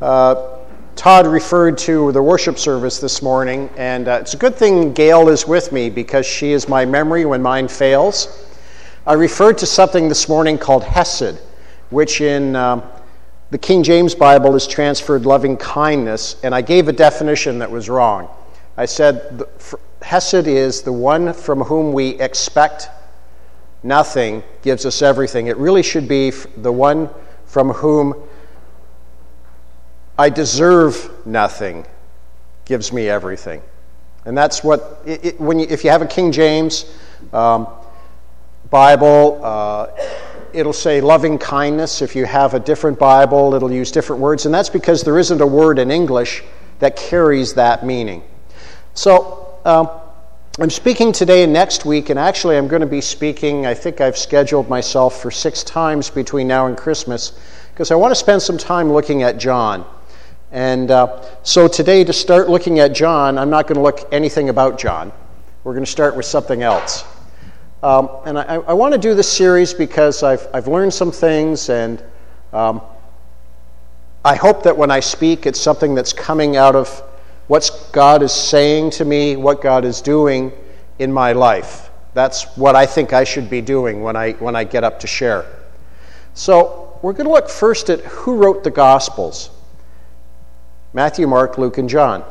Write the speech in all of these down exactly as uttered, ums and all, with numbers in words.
Uh, Todd referred to the worship service this morning, and uh, it's a good thing Gail is with me because she is my memory when mine fails. I referred to something this morning called Hesed, which in um, the King James Bible is transferred loving kindness, and I gave a definition that was wrong. I said the, for, Hesed is the one from whom we expect nothing gives us everything. It really should be the one from whom I deserve nothing gives me everything. And that's what, it, it, when you, if you have a King James um, Bible, uh, it'll say loving kindness. If you have a different Bible, it'll use different words. And that's because there isn't a word in English that carries that meaning. So, um, I'm speaking today and next week, and actually I'm going to be speaking, I think I've scheduled myself for six times between now and Christmas, because I want to spend some time looking at John. And uh, so today, to start looking at John, I'm not going to look anything about John. We're going to start with something else. Um, and I, I want to do this series because I've, I've learned some things, and um, I hope that when I speak, it's something that's coming out of what God is saying to me, what God is doing in my life. That's what I think I should be doing when I when I get up to share. So we're going to look first at who wrote the Gospels. Matthew, Mark, Luke, and John.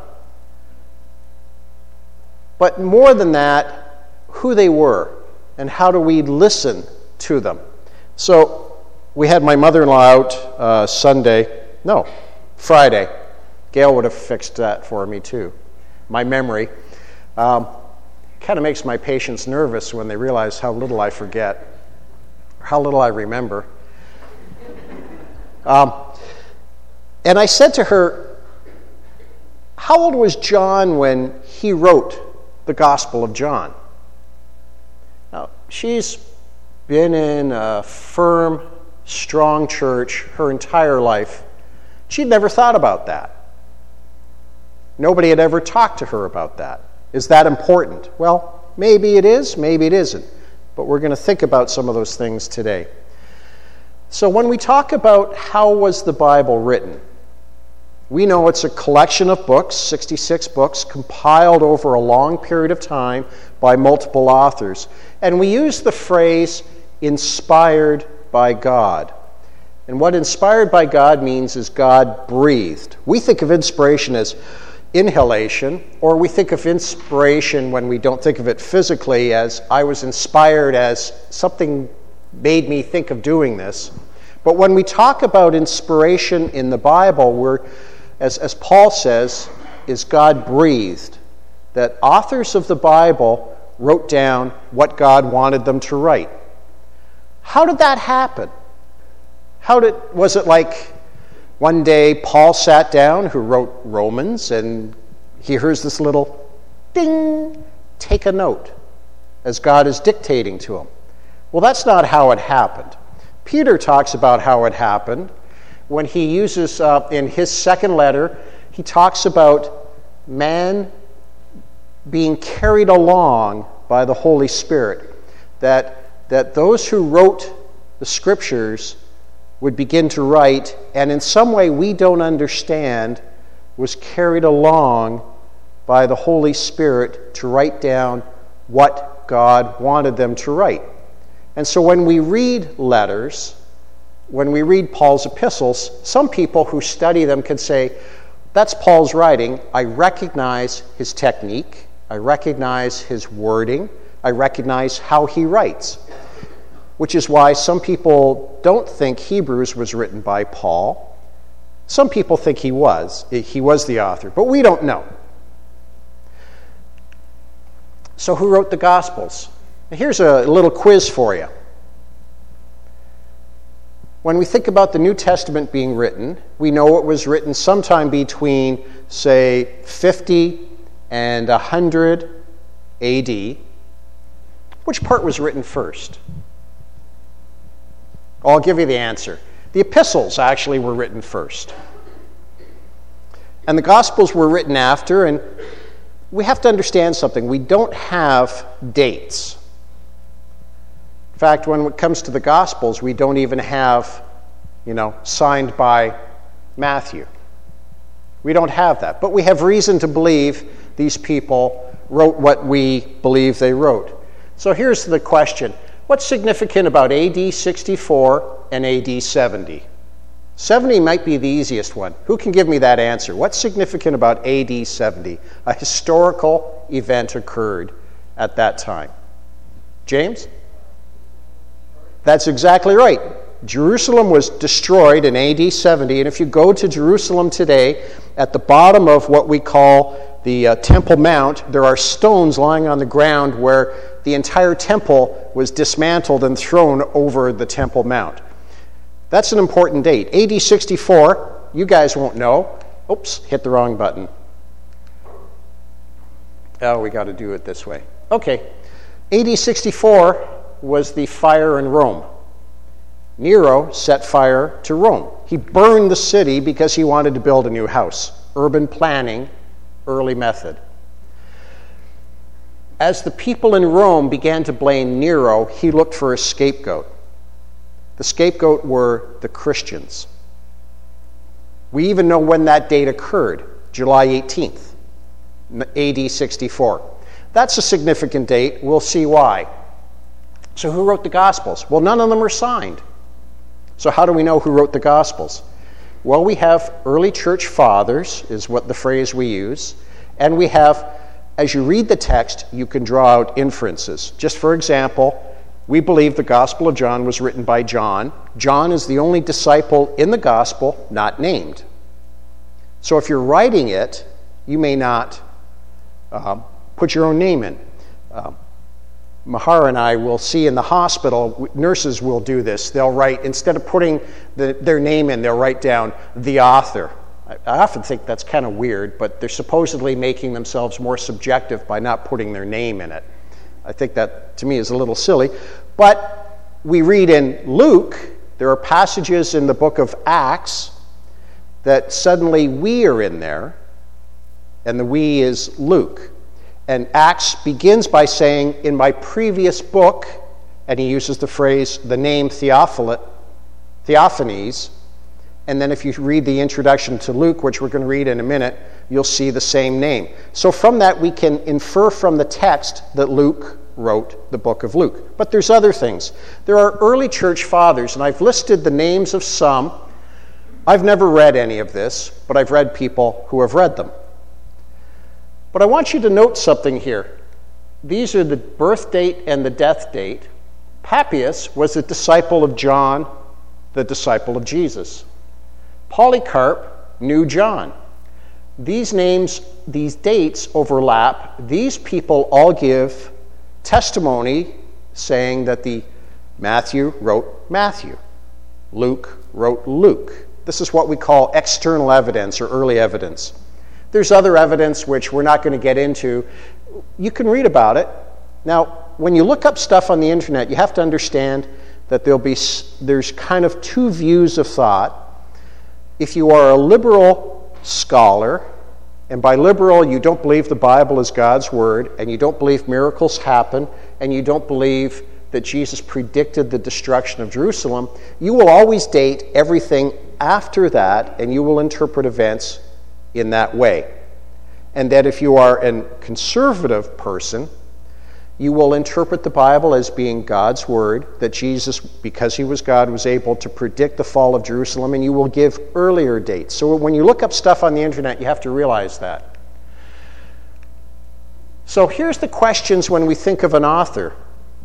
But more than that, who they were and how do we listen to them. So we had my mother-in-law out uh, Sunday, no, Friday. Gail would have fixed that for me too. My memory. Um, kind of makes my patients nervous when they realize how little I forget, or how little I remember. Um, and I said to her, how old was John when he wrote the Gospel of John? Now, she's been in a firm, strong church her entire life. She'd never thought about that. Nobody had ever talked to her about that. Is that important? Well, maybe it is, maybe it isn't. But we're going to think about some of those things today. So when we talk about how was the Bible written, we know it's a collection of books, sixty-six books, compiled over a long period of time by multiple authors. And we use the phrase, inspired by God. And what inspired by God means is God breathed. We think of inspiration as inhalation, or we think of inspiration when we don't think of it physically as I was inspired as something made me think of doing this. But when we talk about inspiration in the Bible, we're As, as Paul says, is God breathed, that authors of the Bible wrote down what God wanted them to write. How did that happen? How did was it like one day Paul sat down, who wrote Romans, and he hears this little ding, take a note, as God is dictating to him? Well, that's not how it happened. Peter talks about how it happened. When he uses, uh, in his second letter, he talks about man being carried along by the Holy Spirit. That, that those who wrote the Scriptures would begin to write, and in some way we don't understand, was carried along by the Holy Spirit to write down what God wanted them to write. And so when we read letters, when we read Paul's epistles, some people who study them can say, that's Paul's writing. I recognize his technique. I recognize his wording. I recognize how he writes. Which is why some people don't think Hebrews was written by Paul. Some people think he was. He was the author, but we don't know. So who wrote the Gospels? Here's a little quiz for you. When we think about the New Testament being written, we know it was written sometime between, say, fifty and one hundred A D. Which part was written first? I'll give you the answer. The epistles actually were written first. And the Gospels were written after, and we have to understand something. We don't have dates. In fact, when it comes to the Gospels, we don't even have, you know, signed by Matthew. We don't have that. But we have reason to believe these people wrote what we believe they wrote. So here's the question. What's significant about A D sixty-four and A D seventy? seventy might be the easiest one. Who can give me that answer? What's significant about A D seventy? A historical event occurred at that time. James? That's exactly right. Jerusalem was destroyed in A D seventy, and if you go to Jerusalem today, at the bottom of what we call the uh, Temple Mount, there are stones lying on the ground where the entire temple was dismantled and thrown over the Temple Mount. That's an important date. A D sixty-four, you guys won't know. Oops, hit the wrong button. Oh, we got to do it this way. Okay. A D sixty-four was the fire in Rome. Nero set fire to Rome. He burned the city because he wanted to build a new house. Urban planning, early method. As the people in Rome began to blame Nero, he looked for a scapegoat. The scapegoat were the Christians. We even know when that date occurred, July eighteenth, A D sixty-four. That's a significant date. We'll see why. So who wrote the Gospels? Well, none of them are signed. So how do we know who wrote the Gospels? Well, we have early church fathers, is what the phrase we use, and we have, as you read the text, you can draw out inferences. Just for example, we believe the Gospel of John was written by John. John is the only disciple in the Gospel not named. So if you're writing it, you may not uh, put your own name in. Uh, Mahar and I will see in the hospital, nurses will do this. They'll write, instead of putting the, their name in, they'll write down the author. I, I often think that's kind of weird, but they're supposedly making themselves more subjective by not putting their name in it. I think that, to me, is a little silly. But we read in Luke, there are passages in the book of Acts that suddenly we are in there, and the we is Luke. And Acts begins by saying, in my previous book, and he uses the phrase, the name Theophilus, Theophanes, and then if you read the introduction to Luke, which we're going to read in a minute, you'll see the same name. So from that, we can infer from the text that Luke wrote the book of Luke. But there's other things. There are early church fathers, and I've listed the names of some. I've never read any of this, but I've read people who have read them. But I want you to note something here. These are the birth date and the death date. Papias was a disciple of John, the disciple of Jesus. Polycarp knew John. These names, these dates overlap. These people all give testimony saying that the Matthew wrote Matthew. Luke wrote Luke. This is what we call external evidence or early evidence. There's other evidence which we're not going to get into. You can read about it. Now, when you look up stuff on the internet, you have to understand that there'll be there's kind of two views of thought. If you are a liberal scholar, and by liberal you don't believe the Bible is God's word, and you don't believe miracles happen, and you don't believe that Jesus predicted the destruction of Jerusalem, you will always date everything after that, and you will interpret events in that way. And that if you are a conservative person, you will interpret the Bible as being God's word, that Jesus, because he was God, was able to predict the fall of Jerusalem, and you will give earlier dates. So when you look up stuff on the internet, you have to realize that. So here's the questions when we think of an author.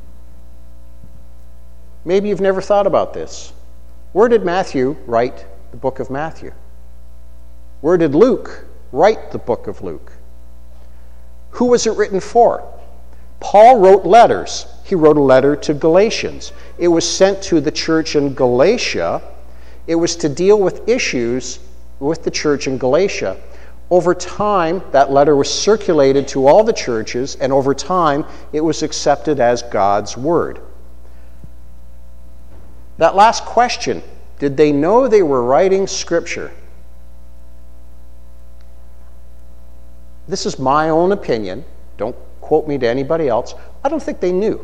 Maybe you've never thought about this. Where did Matthew write the book of Matthew? Where did Luke write the book of Luke? Who was it written for? Paul wrote letters. He wrote a letter to Galatians. It was sent to the church in Galatia. It was to deal with issues with the church in Galatia. Over time, that letter was circulated to all the churches, and over time, it was accepted as God's word. That last question, did they know they were writing Scripture? This is my own opinion. Don't quote me to anybody else. I don't think they knew.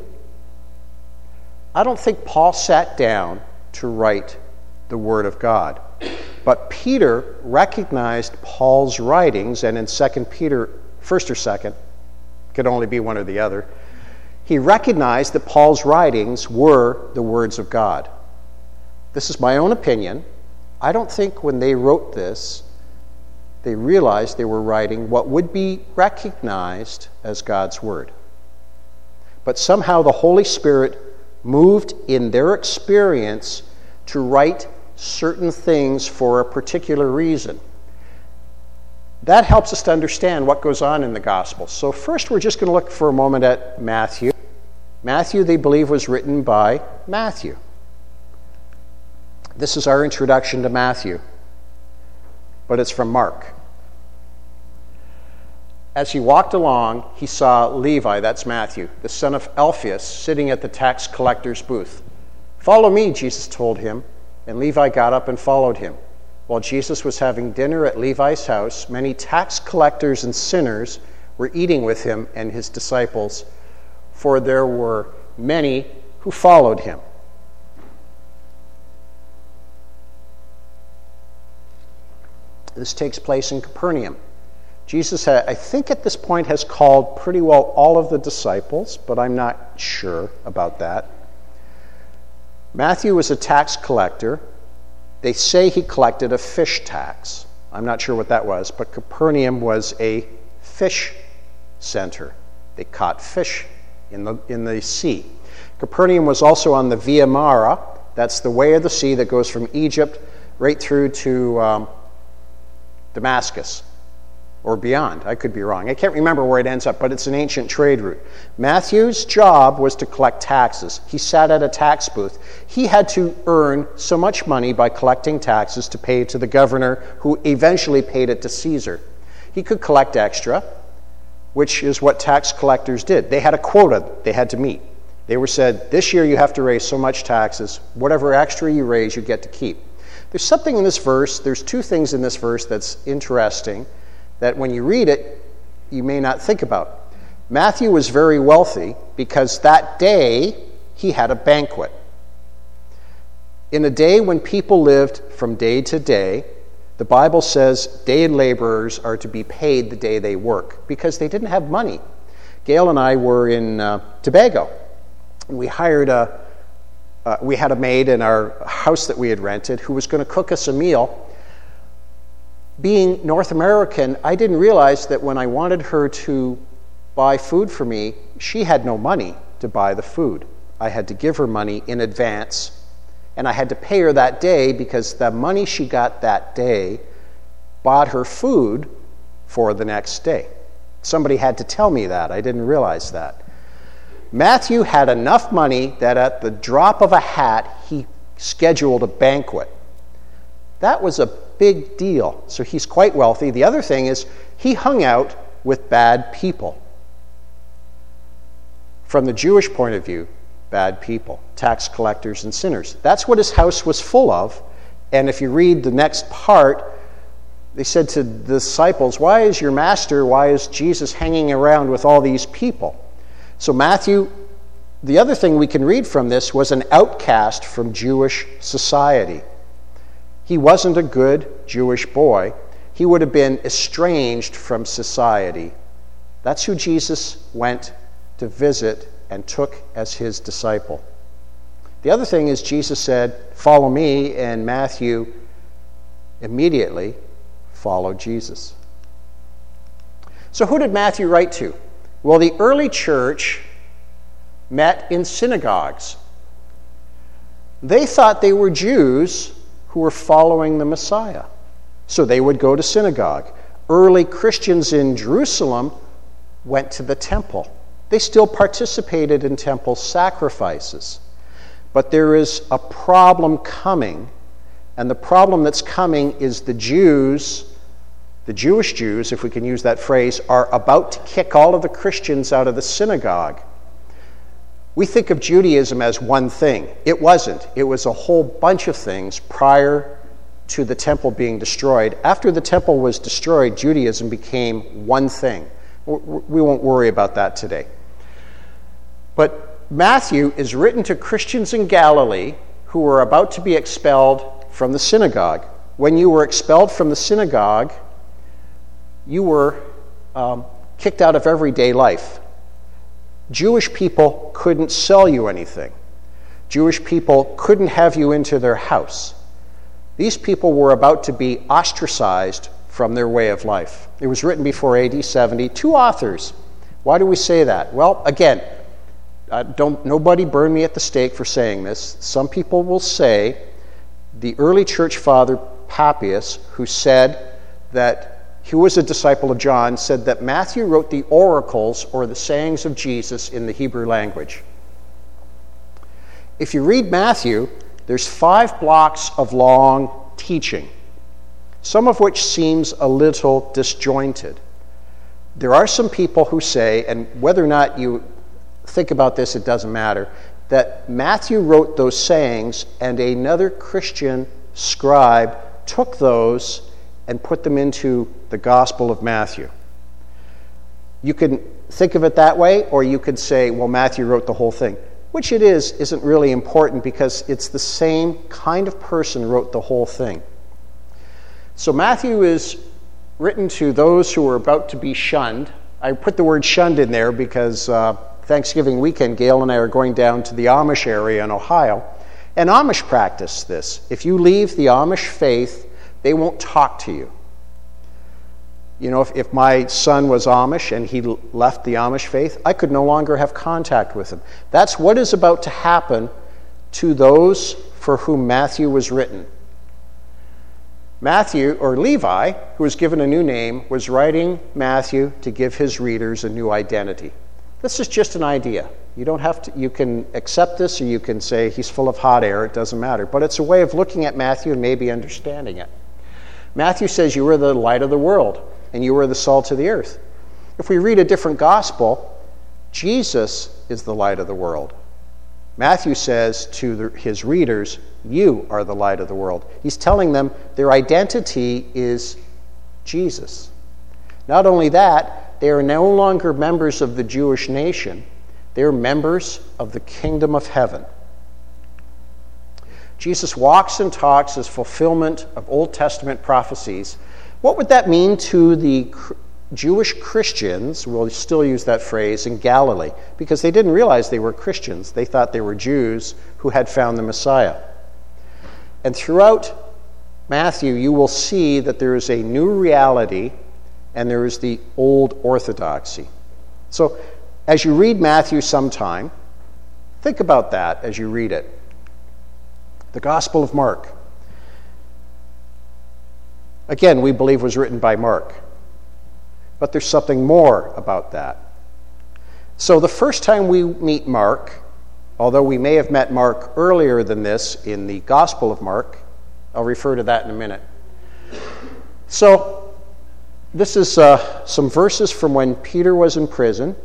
I don't think Paul sat down to write the Word of God. But Peter recognized Paul's writings, and in Second Peter, first or second, could only be one or the other, he recognized that Paul's writings were the words of God. This is my own opinion. I don't think when they wrote this, they realized they were writing what would be recognized as God's word. But somehow the Holy Spirit moved in their experience to write certain things for a particular reason. That helps us to understand what goes on in the Gospel. So first we're just going to look for a moment at Matthew. Matthew, they believe, was written by Matthew. This is our introduction to Matthew, but it's from Mark. As he walked along, he saw Levi, that's Matthew, the son of Alphaeus, sitting at the tax collector's booth. "Follow me," Jesus told him, and Levi got up and followed him. While Jesus was having dinner at Levi's house, many tax collectors and sinners were eating with him and his disciples, for there were many who followed him. This takes place in Capernaum. Jesus, had, I think at this point, has called pretty well all of the disciples, but I'm not sure about that. Matthew was a tax collector. They say he collected a fish tax. I'm not sure what that was, but Capernaum was a fish center. They caught fish in the, in the sea. Capernaum was also on the Via Mara. That's the way of the sea that goes from Egypt right through to um, Damascus, or beyond. I could be wrong. I can't remember where it ends up, but it's an ancient trade route. Matthew's job was to collect taxes. He sat at a tax booth. He had to earn so much money by collecting taxes to pay to the governor, who eventually paid it to Caesar. He could collect extra, which is what tax collectors did. They had a quota they had to meet. They were said, this year you have to raise so much taxes. Whatever extra you raise, you get to keep. There's something in this verse, there's two things in this verse that's interesting that when you read it, you may not think about. Matthew was very wealthy because that day he had a banquet. In a day when people lived from day to day, the Bible says day laborers are to be paid the day they work because they didn't have money. Gail and I were in uh, Tobago, and we hired a, uh, we had a maid in our house that we had rented who was going to cook us a meal. Being North American, I didn't realize that when I wanted her to buy food for me, she had no money to buy the food. I had to give her money in advance, and I had to pay her that day because the money she got that day bought her food for the next day. Somebody had to tell me that. I didn't realize that. Matthew had enough money that at the drop of a hat, he scheduled a banquet. That was a big deal. So he's quite wealthy. The other thing is he hung out with bad people. From the Jewish point of view, bad people, tax collectors and sinners. That's what his house was full of. And if you read the next part, they said to the disciples, why is your master, why is Jesus hanging around with all these people? So Matthew, the other thing we can read from this, was an outcast from Jewish society. He wasn't a good Jewish boy. He would have been estranged from society. That's who Jesus went to visit and took as his disciple. The other thing is Jesus said, follow me, and Matthew immediately followed Jesus. So who did Matthew write to? Well, the early church met in synagogues. They thought they were Jews who were following the Messiah. So they would go to synagogue. Early Christians in Jerusalem went to the temple. They still participated in temple sacrifices. But there is a problem coming, and the problem that's coming is the Jews, the Jewish Jews, if we can use that phrase, are about to kick all of the Christians out of the synagogue. We think of Judaism as one thing. It wasn't. It was a whole bunch of things prior to the temple being destroyed. After the temple was destroyed, Judaism became one thing. We won't worry about that today. But Matthew is written to Christians in Galilee who were about to be expelled from the synagogue. when you were expelled from the synagogue, you were um, kicked out of everyday life. Jewish people couldn't sell you anything. Jewish people couldn't have you into their house. These people were about to be ostracized from their way of life. It was written before A D seventy. Two authors. Why do we say that? Well, again, uh, don't nobody burn me at the stake for saying this. Some people will say the early church father Papias, who said that he was a disciple of John, said that Matthew wrote the oracles or the sayings of Jesus in the Hebrew language. If you read Matthew, there's five blocks of long teaching, some of which seems a little disjointed. There are some people who say, and whether or not you think about this, it doesn't matter, that Matthew wrote those sayings and another Christian scribe took those and put them into the Gospel of Matthew. You can think of it that way, or you could say, well, Matthew wrote the whole thing. Which it is, isn't really important because it's the same kind of person wrote the whole thing. So Matthew is written to those who are about to be shunned. I put the word shunned in there because uh, Thanksgiving weekend, Gail and I are going down to the Amish area in Ohio. And Amish practice this. If you leave the Amish faith, they won't talk to you. You know, if, if my son was Amish and he left the Amish faith, I could no longer have contact with him. That's what is about to happen to those for whom Matthew was written. Matthew, or Levi, who was given a new name, was writing Matthew to give his readers a new identity. This is just an idea. You don't have to, you can accept this or you can say he's full of hot air, it doesn't matter. But it's a way of looking at Matthew and maybe understanding it. Matthew says you are the light of the world and you are the salt of the earth. If we read a different gospel, Jesus is the light of the world. Matthew says to the, his readers, you are the light of the world. He's telling them their identity is Jesus. Not only that, they are no longer members of the Jewish nation. They are members of the kingdom of heaven. Jesus walks and talks as fulfillment of Old Testament prophecies. What would that mean to the Jewish Christians? We'll still use that phrase in Galilee, because they didn't realize they were Christians. They thought they were Jews who had found the Messiah. And throughout Matthew, you will see that there is a new reality and there is the old orthodoxy. So as you read Matthew sometime, think about that as you read it. The Gospel of Mark, again, we believe was written by Mark. But there's something more about that. So the first time we meet Mark, although we may have met Mark earlier than this in the Gospel of Mark, I'll refer to that in a minute. So this is uh, some verses from when Peter was in prison.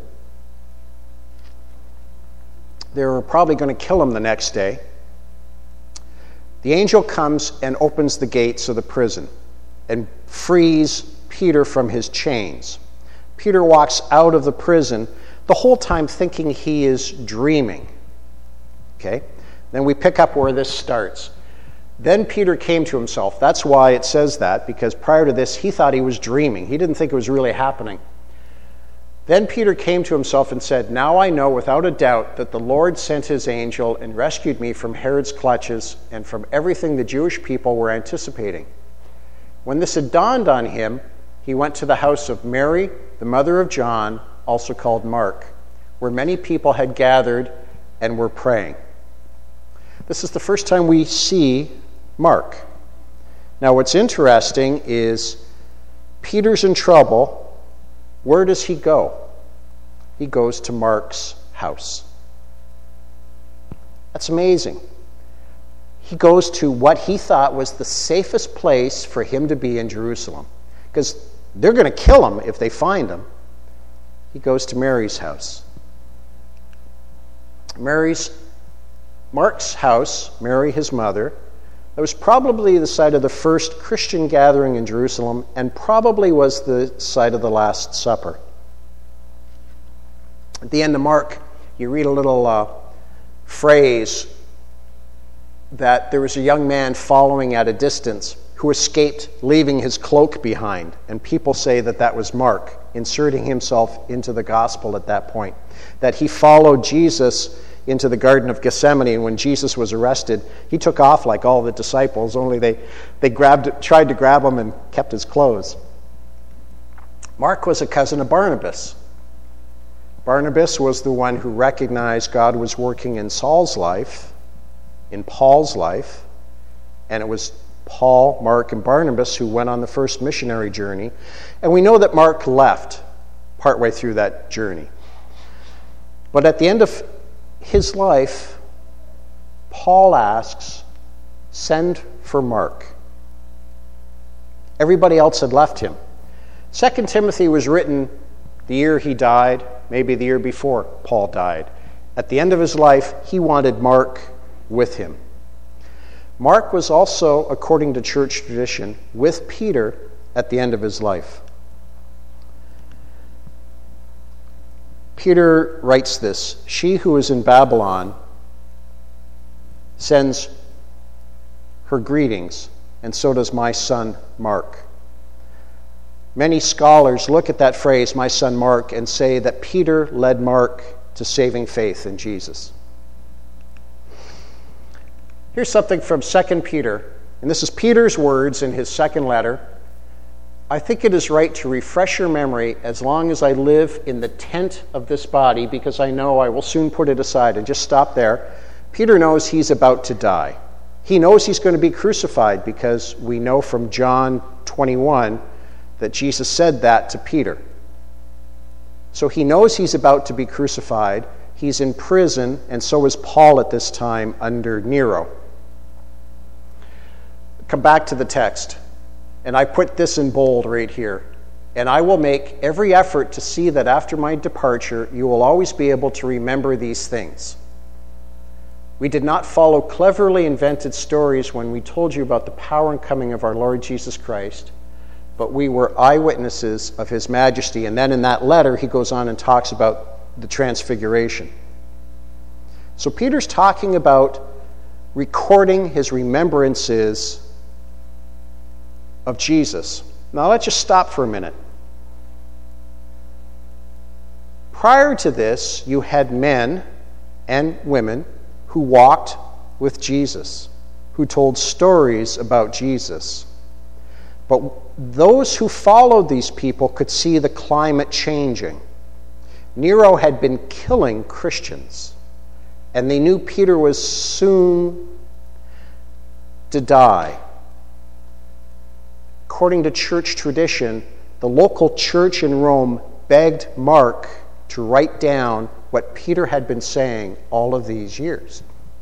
They were probably going to kill him the next day. The angel comes and opens the gates of the prison and frees Peter from his chains. Peter walks out of the prison, the whole time thinking he is dreaming. Okay? Then we pick up where this starts. Then Peter came to himself. That's why it says that, because prior to this, he thought he was dreaming. He didn't think it was really happening. Then Peter came to himself and said, now I know without a doubt that the Lord sent his angel and rescued me from Herod's clutches and from everything the Jewish people were anticipating. When this had dawned on him, he went to the house of Mary, the mother of John, also called Mark, where many people had gathered and were praying. This is the first time we see Mark. Now, what's interesting is Peter's in trouble. Where does he go? He goes to Mark's house. That's amazing. He goes to what he thought was the safest place for him to be in Jerusalem, because they're going to kill him if they find him. He goes to Mary's house. Mary's, Mark's house, Mary, his mother, that was probably the site of the first Christian gathering in Jerusalem and probably was the site of the Last Supper. At the end of Mark, you read a little uh, phrase that there was a young man following at a distance who escaped leaving his cloak behind. And people say that that was Mark inserting himself into the gospel at that point. That he followed Jesus into the Garden of Gethsemane, and when Jesus was arrested, he took off like all the disciples, only they, they grabbed, tried to grab him and kept his clothes. Mark was a cousin of Barnabas. Barnabas was the one who recognized God was working in Saul's life, in Paul's life, and it was Paul, Mark, and Barnabas who went on the first missionary journey. And we know that Mark left partway through that journey. But at the end of his life, Paul asks, send for Mark. Everybody else had left him. Second Timothy was written the year he died, maybe the year before Paul died. At the end of his life, he wanted Mark with him. Mark was also, according to church tradition, with Peter at the end of his life. Peter writes this, she who is in Babylon sends her greetings, and so does my son Mark. Many scholars look at that phrase, my son Mark, and say that Peter led Mark to saving faith in Jesus. Here's something from Second Peter, and this is Peter's words in his second letter. I think it is right to refresh your memory as long as I live in the tent of this body, because I know I will soon put it aside. And just stop there. Peter knows he's about to die. He knows he's going to be crucified, because we know from John twenty-one that Jesus said that to Peter. So he knows he's about to be crucified. He's in prison, and so is Paul at this time under Nero. Come back to the text. And I put this in bold right here. And I will make every effort to see that after my departure, you will always be able to remember these things. We did not follow cleverly invented stories when we told you about the power and coming of our Lord Jesus Christ, but we were eyewitnesses of his majesty. And then in that letter, he goes on and talks about the transfiguration. So Peter's talking about recording his remembrances of Jesus. Now let's just stop for a minute. Prior to this, you had men and women who walked with Jesus, who told stories about Jesus. But those who followed these people could see the climate changing. Nero had been killing Christians, and they knew Peter was soon to die. According to church tradition, the local church in Rome begged Mark to write down what Peter had been saying all of these years.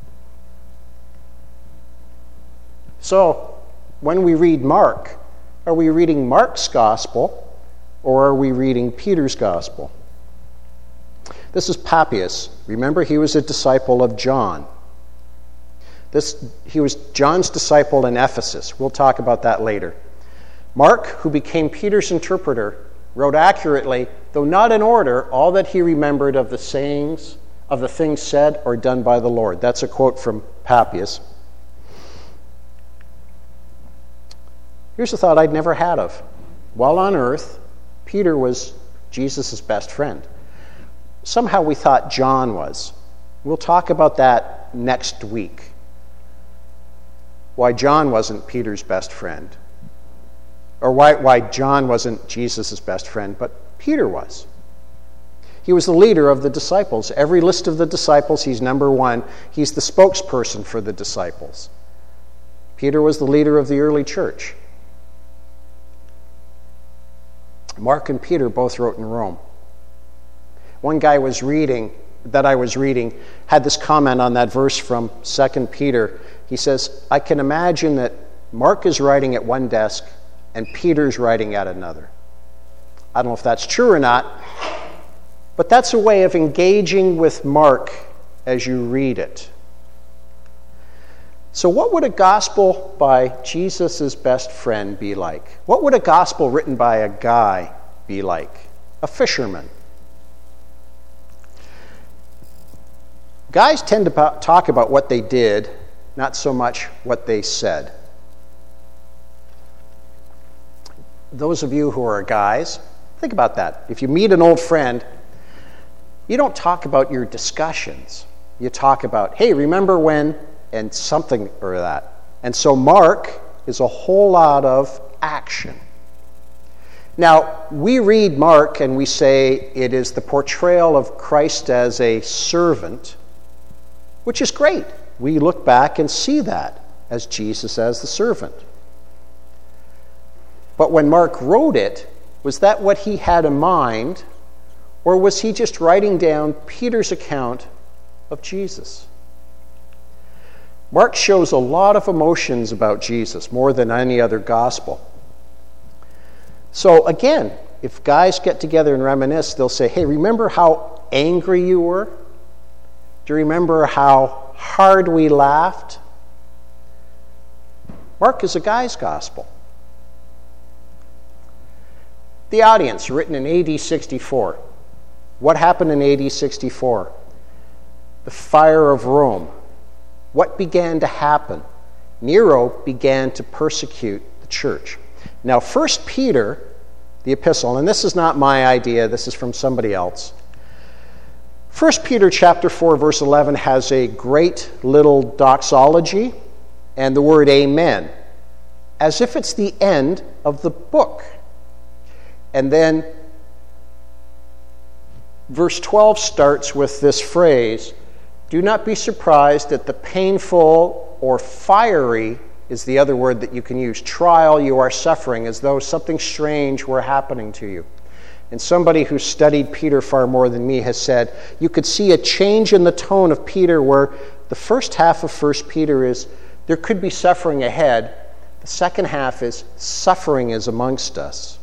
So, when we read Mark, are we reading Mark's gospel or are we reading Peter's gospel? This is Papias. Remember, he was a disciple of John. This, he was John's disciple in Ephesus. We'll talk about that later. Mark, who became Peter's interpreter, wrote accurately, though not in order, all that he remembered of the sayings, of the things said or done by the Lord. That's a quote from Papias. Here's a thought I'd never had of. While on earth, Peter was Jesus' best friend. Somehow we thought John was. We'll talk about that next week. Why John wasn't Peter's best friend. Or why, why John wasn't Jesus' best friend, but Peter was. He was the leader of the disciples. Every list of the disciples, he's number one. He's the spokesperson for the disciples. Peter was the leader of the early church. Mark and Peter both wrote in Rome. One guy was reading, that I was reading, had this comment on that verse from Second Peter. He says, I can imagine that Mark is writing at one desk and Peter's writing at another. I don't know if that's true or not, but that's a way of engaging with Mark as you read it. So what would a gospel by Jesus' best friend be like? What would a gospel written by a guy be like? A fisherman. Guys tend to talk about what they did, not so much what they said. those of you who are guys, think about that. If you meet an old friend, you don't talk about your discussions. You talk about, hey, remember when, and something or that. And so Mark is a whole lot of action. Now, we read Mark and we say it is the portrayal of Christ as a servant, which is great. We look back and see that as Jesus as the servant. But when Mark wrote it, was that what he had in mind, or was he just writing down Peter's account of Jesus? Mark shows a lot of emotions about Jesus, more than any other gospel. So again, if guys get together and reminisce, they'll say, hey, remember how angry you were? Do you remember how hard we laughed? Mark is a guy's gospel. The audience, written in A D sixty-four. What happened in A D sixty-four? The fire of Rome. What began to happen? Nero began to persecute the church. Now, First Peter, the epistle, and this is not my idea, this is from somebody else. First Peter chapter four, verse eleven has a great little doxology and the word amen, as if it's the end of the book. And then verse twelve starts with this phrase, do not be surprised at the painful or fiery, is the other word that you can use, trial you are suffering, as though something strange were happening to you. And somebody who studied Peter far more than me has said, you could see a change in the tone of Peter where the first half of First Peter is, there could be suffering ahead. The second half is, suffering is amongst us.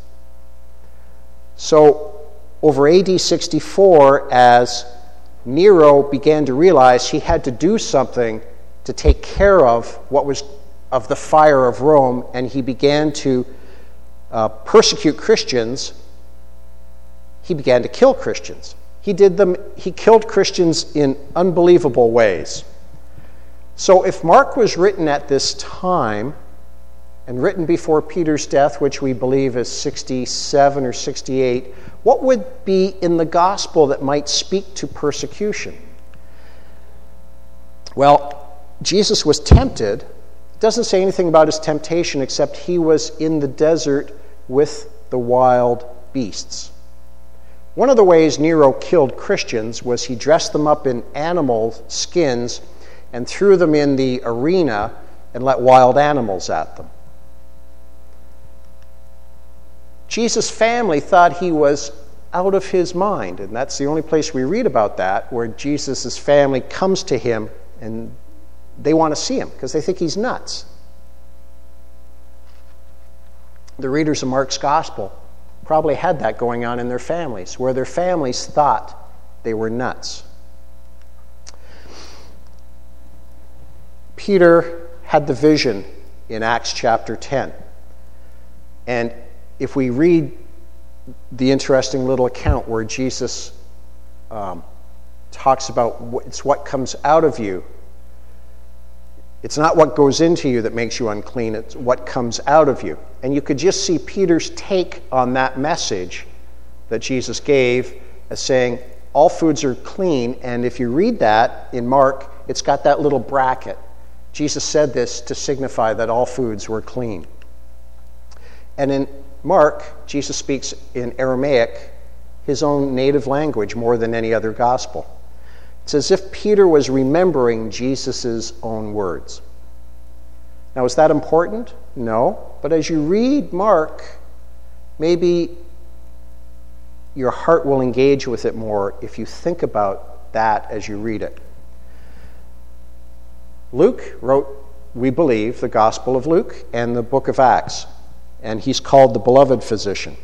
So, over A D sixty-four, as Nero began to realize he had to do something to take care of what was of the fire of Rome, and he began to uh, persecute Christians, he began to kill Christians. He did them, he killed Christians in unbelievable ways. So if Mark was written at this time, and written before Peter's death, which we believe is sixty-seven or sixty-eight, what would be in the gospel that might speak to persecution? Well, Jesus was tempted. It doesn't say anything about his temptation except he was in the desert with the wild beasts. One of the ways Nero killed Christians was he dressed them up in animal skins and threw them in the arena and let wild animals at them. Jesus' family thought he was out of his mind, and that's the only place we read about that, where Jesus' family comes to him and they want to see him because they think he's nuts. The readers of Mark's Gospel probably had that going on in their families, where their families thought they were nuts. Peter had the vision in Acts chapter ten. And if we read the interesting little account where Jesus um, talks about what, it's what comes out of you. It's not what goes into you that makes you unclean, it's what comes out of you. And you could just see Peter's take on that message that Jesus gave as saying, all foods are clean, and if you read that in Mark, it's got that little bracket. Jesus said this to signify that all foods were clean. And in Mark, Jesus speaks in Aramaic, his own native language, more than any other gospel. It's as if Peter was remembering Jesus' own words. Now, is that important? No. But as you read Mark, maybe your heart will engage with it more if you think about that as you read it. Luke wrote, we believe, the Gospel of Luke and the book of Acts. And he's called the beloved physician.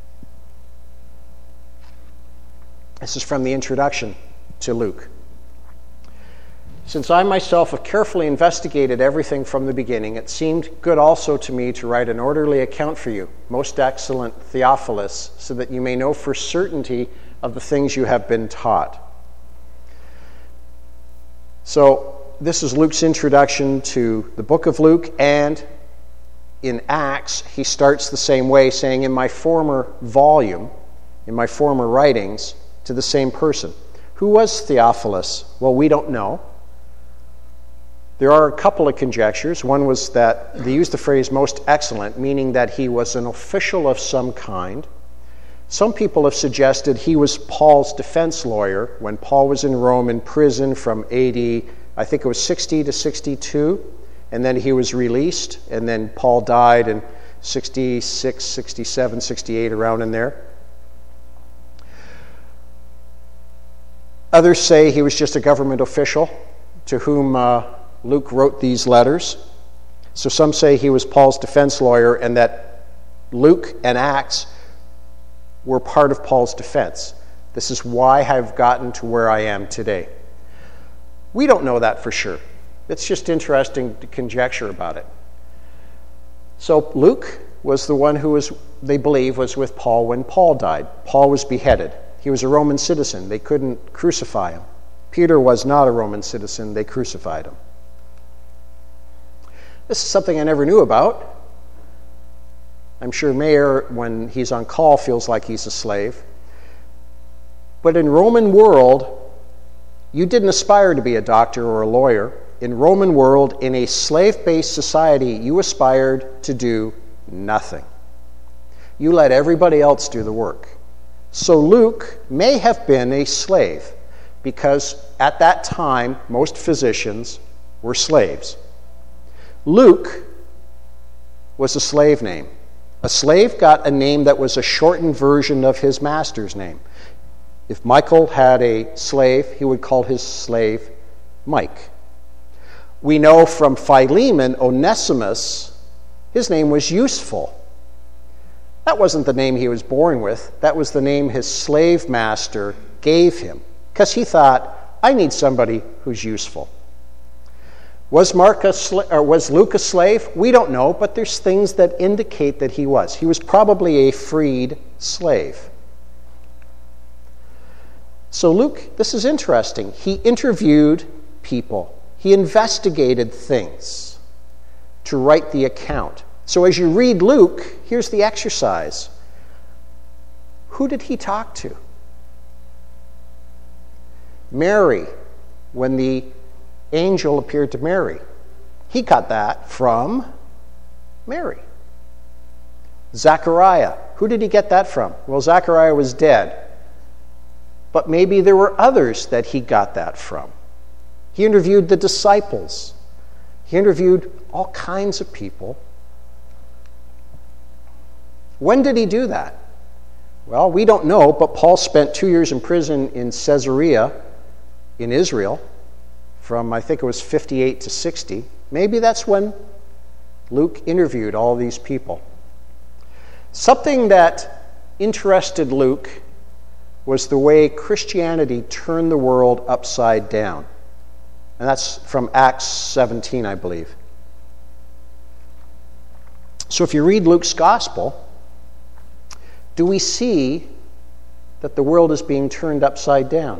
This is from the introduction to Luke. Since I myself have carefully investigated everything from the beginning, it seemed good also to me to write an orderly account for you, most excellent Theophilus, so that you may know for certainty of the things you have been taught. So, this is Luke's introduction to the book of Luke, and in Acts, he starts the same way, saying, in my former volume, in my former writings, to the same person. Who was Theophilus? Well, we don't know. There are a couple of conjectures. One was that they used the phrase most excellent, meaning that he was an official of some kind. Some people have suggested he was Paul's defense lawyer when Paul was in Rome in prison from A D, I think it was sixty to sixty-two, and then he was released, and then Paul died in sixty-six, sixty-seven, sixty-eight, around in there. Others say he was just a government official to whom uh, Luke wrote these letters. So some say he was Paul's defense lawyer and that Luke and Acts were part of Paul's defense. This is why I've gotten to where I am today. We don't know that for sure. It's just interesting to conjecture about it. So Luke was the one who was, they believe, was with Paul when Paul died. Paul was beheaded. He was a Roman citizen. They couldn't crucify him. Peter was not a Roman citizen. They crucified him. This is something I never knew about. I'm sure Mayer, when he's on call, feels like he's a slave. But in Roman world, you didn't aspire to be a doctor or a lawyer. In Roman world, in a slave-based society, you aspired to do nothing. You let everybody else do the work. So Luke may have been a slave because at that time, most physicians were slaves. Luke was a slave name. A slave got a name that was a shortened version of his master's name. If Michael had a slave, he would call his slave Mike. We know from Philemon, Onesimus, his name was Useful. That wasn't the name he was born with. That was the name his slave master gave him because he thought, I need somebody who's useful. Was Mark a sla- or was Luke a slave? We don't know, but there's things that indicate that he was. He was probably a freed slave. So Luke, this is interesting. He interviewed people. He investigated things to write the account. So as you read Luke, here's the exercise. Who did he talk to? Mary, when the angel appeared to Mary. He got that from Mary. Zechariah. Who did he get that from? Well, Zechariah was dead. But maybe there were others that he got that from. He interviewed the disciples. He interviewed all kinds of people. When did he do that? Well, we don't know, but Paul spent two years in prison in Caesarea in Israel from, I think it was fifty-eight to sixty. Maybe that's when Luke interviewed all these people. Something that interested Luke was the way Christianity turned the world upside down. And that's from Acts seventeen, I believe. So if you read Luke's gospel, do we see that the world is being turned upside down?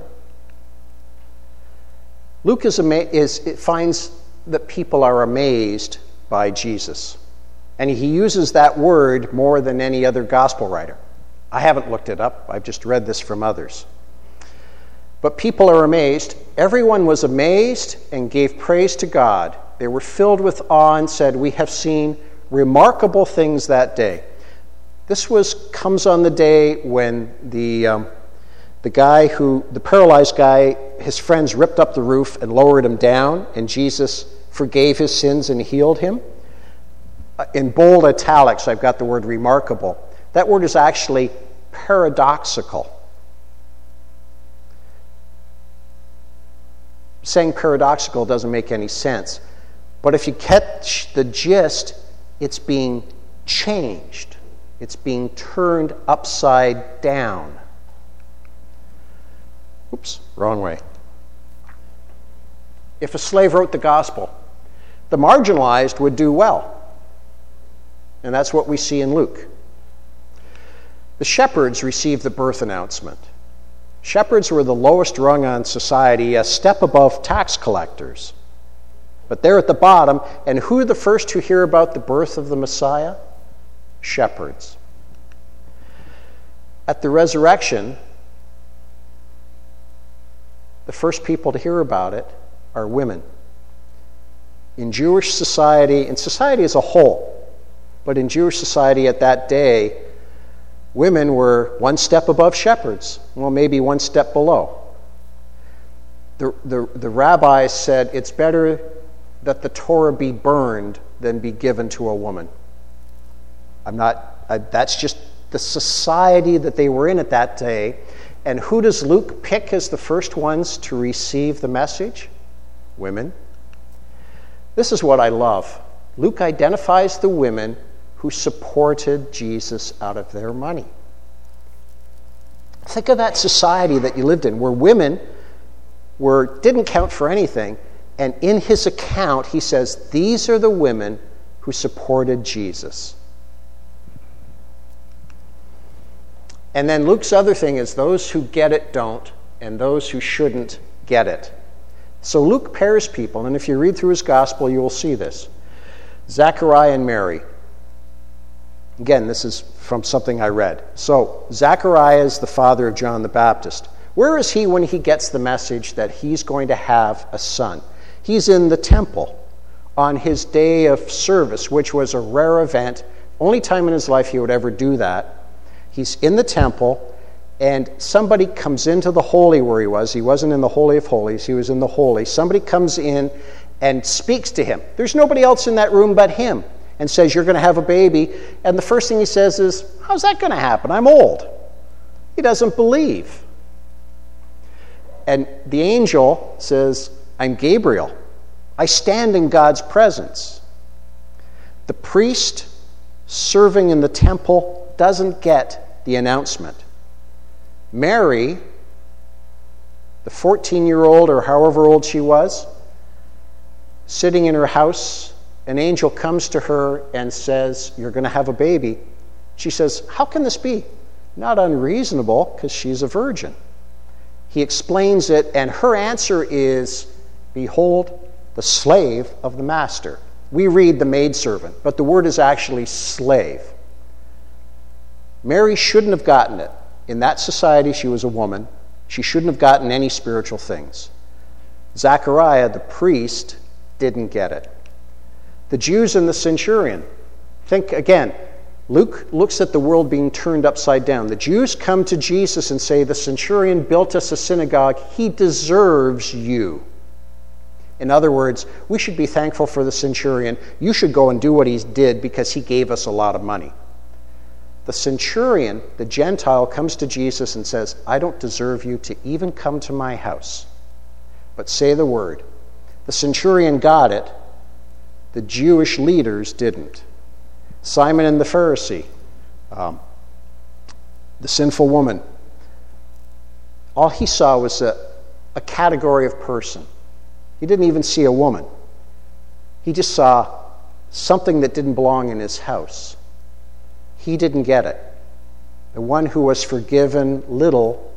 Luke is, ama- is it finds that people are amazed by Jesus. And he uses that word more than any other gospel writer. I haven't looked it up. I've just read this from others. But people are amazed. Everyone was amazed and gave praise to God. They were filled with awe and said, we have seen remarkable things that day. This was comes on the day when the um, the guy who, the paralyzed guy, his friends ripped up the roof and lowered him down, and Jesus forgave his sins and healed him. In bold italics, I've got the word remarkable. That word is actually paradoxical. Saying paradoxical doesn't make any sense. But if you catch the gist, it's being changed. It's being turned upside down. Oops, wrong way. If a slave wrote the gospel, the marginalized would do well. And that's what we see in Luke. The shepherds received the birth announcement. Shepherds were the lowest rung on society, a step above tax collectors. But they're at the bottom, and who are the first to hear about the birth of the Messiah? Shepherds. At the resurrection, the first people to hear about it are women. In Jewish society, in society as a whole, but in Jewish society at that day, women were one step above shepherds, well, maybe one step below. The, the, the rabbis said it's better that the Torah be burned than be given to a woman. I'm not, I, that's just the society that they were in at that day. And who does Luke pick as the first ones to receive the message? Women. This is what I love. Luke identifies the women who supported Jesus out of their money. Think of that society that you lived in, where women were didn't count for anything, and in his account he says, these are the women who supported Jesus. And then Luke's other thing is those who get it don't, and those who shouldn't get it. So Luke pairs people, and if you read through his gospel, you will see this. Zechariah and Mary. Again, this is from something I read. So, Zechariah is the father of John the Baptist. Where is he when he gets the message that he's going to have a son? He's in the temple on his day of service, which was a rare event. Only time in his life he would ever do that. He's in the temple, and somebody comes into the holy where he was. He wasn't in the Holy of Holies. He was in the holy. Somebody comes in and speaks to him. There's nobody else in that room but him, and says, you're going to have a baby. And the first thing he says is, how's that going to happen? I'm old. He doesn't believe. And the angel says, I'm Gabriel. I stand in God's presence. The priest serving in the temple doesn't get the announcement. Mary, the fourteen-year-old or however old she was, sitting in her house, an angel comes to her and says, you're going to have a baby. She says, how can this be? Not unreasonable, because she's a virgin. He explains it, and her answer is, behold, the slave of the master. We read the maidservant, but the word is actually slave. Mary shouldn't have gotten it. In that society, she was a woman. She shouldn't have gotten any spiritual things. Zechariah, the priest, didn't get it. The Jews and the centurion. Think again, Luke looks at the world being turned upside down. The Jews come to Jesus and say, the centurion built us a synagogue. He deserves you. In other words, we should be thankful for the centurion. You should go and do what he did because he gave us a lot of money. The centurion, the Gentile, comes to Jesus and says, I don't deserve you to even come to my house, but say the word. The centurion got it. The Jewish leaders didn't. Simon and the Pharisee, um, the sinful woman, all he saw was a, a category of person. He didn't even see a woman. He just saw something that didn't belong in his house. He didn't get it. The one who was forgiven little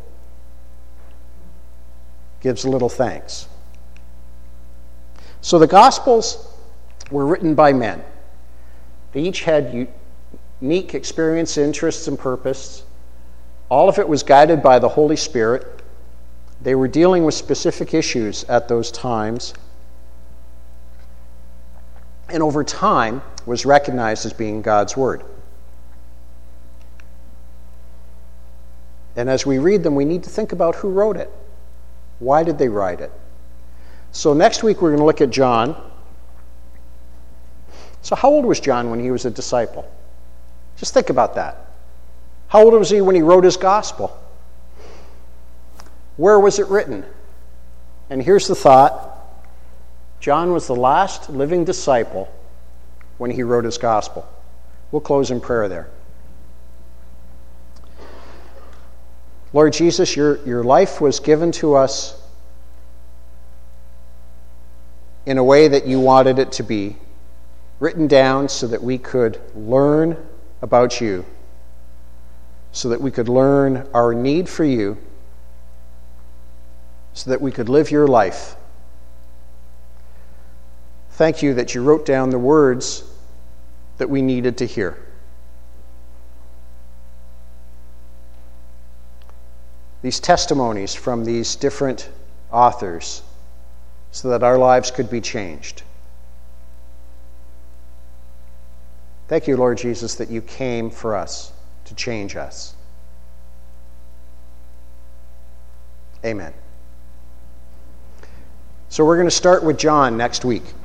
gives little thanks. So the Gospels were written by men. They each had unique experience, interests, and purpose. All of it was guided by the Holy Spirit. They were dealing with specific issues at those times, and over time was recognized as being God's Word. And as we read them, we need to think about who wrote it. Why did they write it? So next week we're going to look at John. So how old was John when he was a disciple? Just think about that. How old was he when he wrote his gospel? Where was it written? And here's the thought. John was the last living disciple when he wrote his gospel. We'll close in prayer there. Lord Jesus, your, your life was given to us in a way that you wanted it to be, written down so that we could learn about you, so that we could learn our need for you, so that we could live your life. thank you that you wrote down the words that we needed to hear. These testimonies from these different authors so that our lives could be changed. Thank you, Lord Jesus, that you came for us to change us. Amen. So we're going to start with John next week.